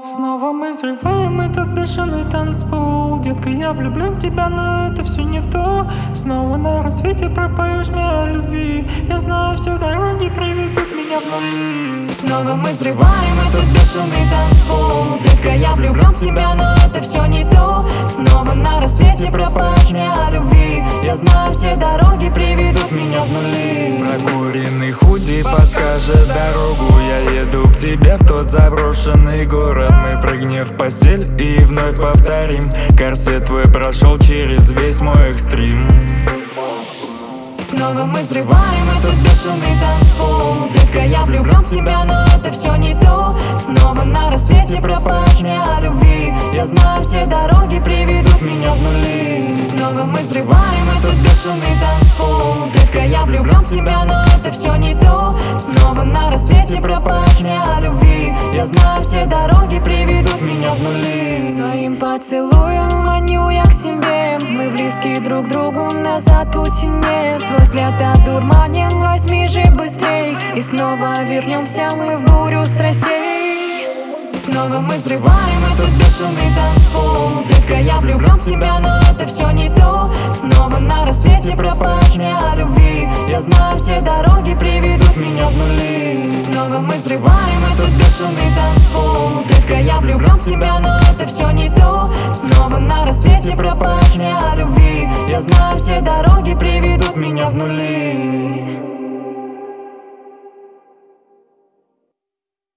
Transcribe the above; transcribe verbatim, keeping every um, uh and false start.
Снова мы взрываем этот бешеный танцпол. Детка, я влюблен в тебя, но это все не то. Снова на рассвете пропоешь мне о любви. Я знаю, все дороги приведут меня в нули. Снова мы взрываем этот бешеный танцпол. Детка, я влюблен в тебя, но это все не то. Снова на рассвете пропоешь мне о любви. Я знаю, все дороги приведут меня в нули. Прокуренный худи подскажет дорогу. Я еду к тебе в тот заброшенный город. Мы прыгнем в постель и вновь повторим. Корсет твой прошел через весь мой экстрим. Снова мы взрываем этот бешеный танцпол. Детка, я влюблен в тебя, но это все не то. Снова на рассвете пропоешь мне о любви. Я знаю, все дороги приведут меня в нули. Снова мы взрываем этот бешеный танцпол. Детка, я влюблен в тебя, но это все не то. Снова на рассвете пропоешь мне о любви. Я знаю, все дороги приведут меня в нули. Своим поцелуем маню я к себе. Мы близки друг к другу, назад пути нет. Твой взгляд одурманен, возьми же быстрей. И снова вернемся мы в бурю страстей. Снова мы взрываем этот бешеный танцпол. Детка, я влюблен в тебя, но это все не то. Снова на рассвете пропоешь мне о любви. Я знаю, все дороги приведут меня в нули. Снова мы взрываем этот бешеный танцпол. Детка, я влюблен в тебя, но это все не то. Снова на рассвете пропоешь мне о любви. Я знаю, все дороги приведут меня в нули.